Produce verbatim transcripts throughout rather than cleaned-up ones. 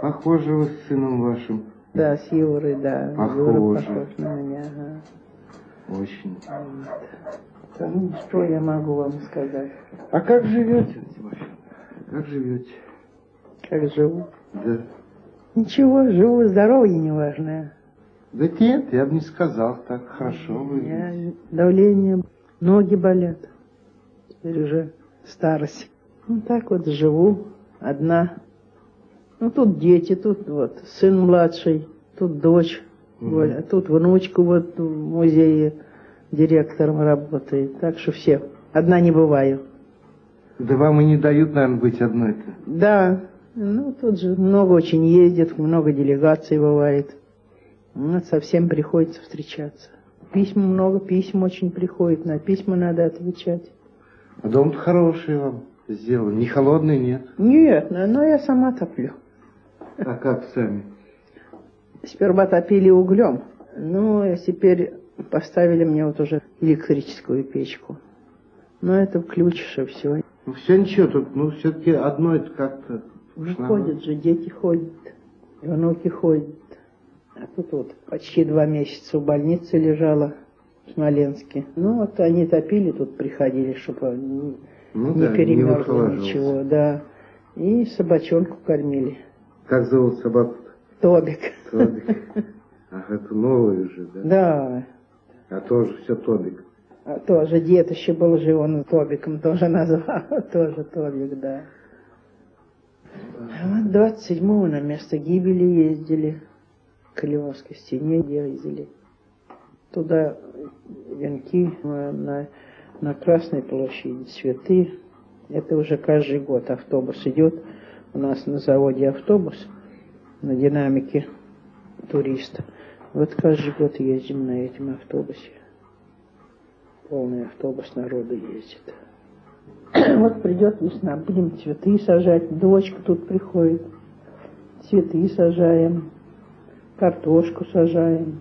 Похожи вы с сыном вашим. Да, с Юрой, да. Похож. Юра похож на меня, ага. Очень. Вот. Ну, что я могу вам сказать? А как живете, Тимофей? Как живете? Как живу? Да. Ничего, живу, здоровье неважное. Да нет, я бы не сказал, так хорошо выглядите. Давление, ноги болят. Теперь уже старость. Ну так вот живу, одна. Ну тут дети, тут вот сын младший, тут дочь, угу. Вот, тут внучка вот в музее директором работает. Так что все, одна не бываю. Да вам и не дают, наверное, быть одной-то. Да, ну тут же много очень ездит, много делегаций бывает. Ну, совсем приходится встречаться. Письма много, писем очень приходит, на письма надо отвечать. А дом-то хороший вам сделан, не холодный, нет? Нет, но я сама топлю. А как сами? Сперва топили углем, ну, теперь поставили мне вот уже электрическую печку. Но это включишь и все. Ну, все ничего, тут, ну, все-таки одно это как-то... Ну, ходят же, дети ходят, внуки ходят. А тут вот почти два месяца в больнице лежала в Смоленске. Ну, вот они топили, тут приходили, чтобы не, ну, не да, перемерзло не ничего, да. И собачонку кормили. Как зовут собаку? Тобик. Тобик. Ах, это новый уже, да? Да. А тоже все Тобик. А тоже дед еще был жив, он Тобиком тоже назвал. Тоже Тобик, да. Вот двадцать седьмого на место гибели ездили. К Львовской стене ездили. Туда венки на, на Красной площади, цветы. Это уже каждый год автобус идет. У нас на заводе автобус на динамике туриста. Вот каждый год ездим на этом автобусе. Полный автобус народу ездит. Вот придет весна, будем цветы сажать. Дочка тут приходит. Цветы сажаем. Картошку сажаем.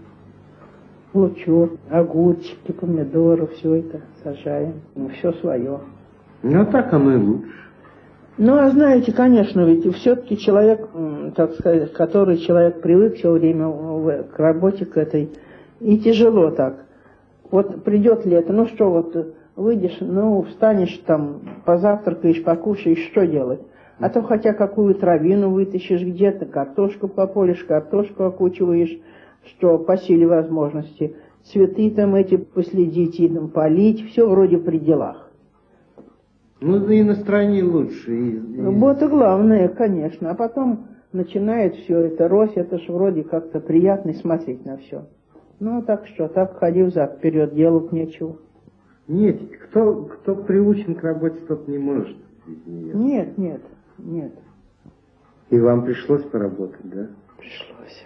Лучок, огурчики, помидоры, все это сажаем. Ну, все свое. Ну, так оно и лучше. Ну, а знаете, конечно, ведь все-таки человек, так сказать, который человек привык все время к работе к этой, и тяжело так. Вот придет лето, ну что, вот выйдешь, ну, встанешь там, позавтракаешь, покушаешь, что делать? А то хотя какую травину вытащишь где-то, картошку пополишь, картошку окучиваешь, что по силе возможности. Цветы там эти последить и там полить, все вроде при делах. Ну, да и настроение лучше. И, и... Вот и главное, конечно. А потом начинает все это рось, это ж вроде как-то приятно смотреть на все. Ну, так что, так ходи взад, вперед, делать нечего. Нет, кто, кто приучен к работе, тот не может без нее. Нет, нет, нет. И вам пришлось поработать, да? Пришлось.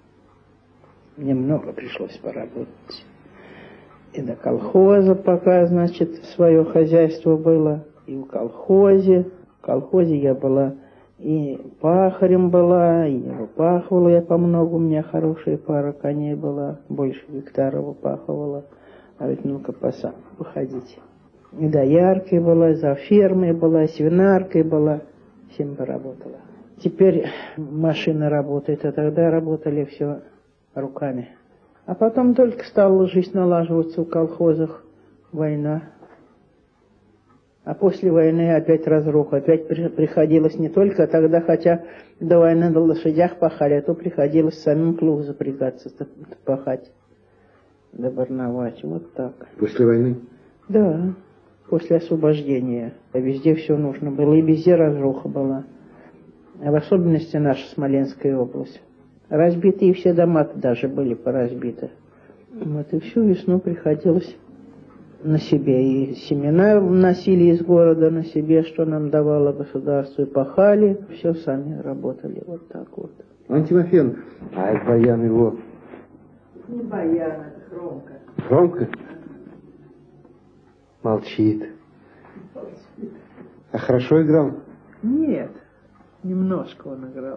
Мне много пришлось поработать. И до колхоза пока, значит, свое хозяйство было, и в колхозе. В колхозе я была и пахарем была, и выпахивала я по много, у меня хорошая пара коней была, больше гектара выпахивала. А ведь ну-ка по сам выходите. И дояркой была, и за фермой была, и свинаркой была, всем поработала. Теперь машина работает, а тогда работали все руками. А потом только стала жизнь налаживаться в колхозах, война. А после войны опять разруха, опять приходилось не только тогда, хотя до войны на лошадях пахали, а то приходилось самим плуг запрягаться, пахать, добарновать, вот так. После войны? Да, после освобождения. Везде все нужно было, и везде разруха была. А в особенности наша Смоленская область. Разбитые все дома даже были поразбиты. Вот и всю весну приходилось на себе. И семена носили из города на себе, что нам давало государство, и пахали. Все сами работали. Вот так вот. Анна Тимофеевна, а это баян его? Не баян, это хромка. Хромка? Молчит. Молчит. А хорошо играл? Нет, немножко он играл.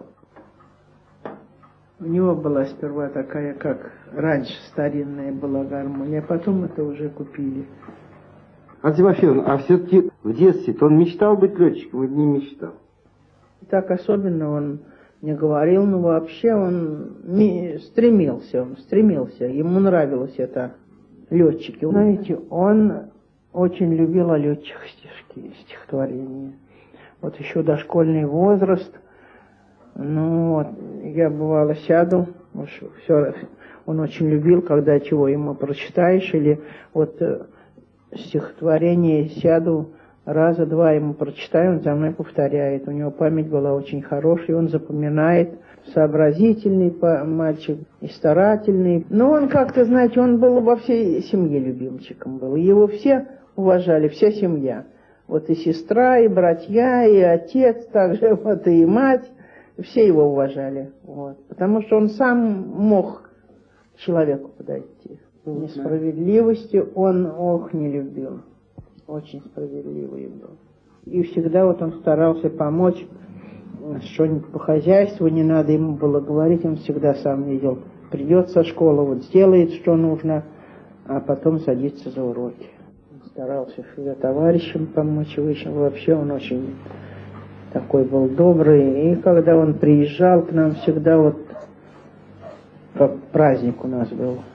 У него была сперва такая, как раньше старинная была гармония, а потом это уже купили. А Тимофеевна, а все-таки в детстве-то он мечтал быть летчиком или не мечтал? Так особенно он не говорил, но вообще он стремился, он стремился, ему нравилось это, летчики. Знаете, он очень любил о летчиках стишки, стихотворения. Вот еще дошкольный возраст, ну вот, я бывало сяду, все, он очень любил, когда чего ему прочитаешь, или вот стихотворение сяду, раза два ему прочитаю, он за мной повторяет. У него память была очень хорошая, он запоминает. Сообразительный мальчик и старательный. Но он как-то, знаете, он был во всей семье любимчиком был. Его все уважали, вся семья. Вот и сестра, и братья, и отец, также вот и мать. Все его уважали. Вот. Потому что он сам мог к человеку подойти. Несправедливости он, ох, не любил. Очень справедливый был. И всегда вот он старался помочь, что-нибудь по хозяйству, не надо ему было говорить, он всегда сам видел. Придет со школы, вот сделает, что нужно, а потом садится за уроки. Он старался всегда товарищам помочь, высшим. Вообще он очень такой был добрый. И когда он приезжал к нам, всегда вот как праздник у нас был.